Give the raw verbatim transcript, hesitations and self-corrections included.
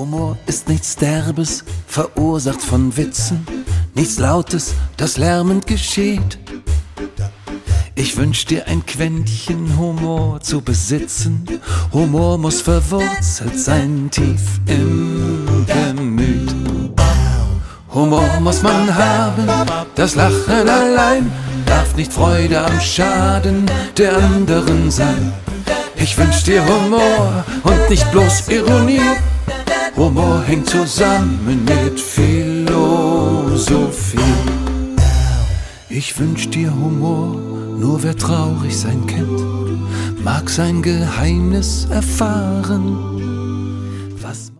Humor ist nichts Derbes, verursacht von Witzen, nichts Lautes, das lärmend geschieht. Ich wünsch dir ein Quäntchen Humor zu besitzen. Humor muss verwurzelt sein, tief im Gemüt. Humor muss man haben, das Lachen allein darf nicht Freude am Schaden der anderen sein. Ich wünsch dir Humor und nicht bloß Ironie. Humor hängt zusammen mit Philosophie. Ich wünsch dir Humor, nur wer traurig sein kennt, mag sein Geheimnis erfahren.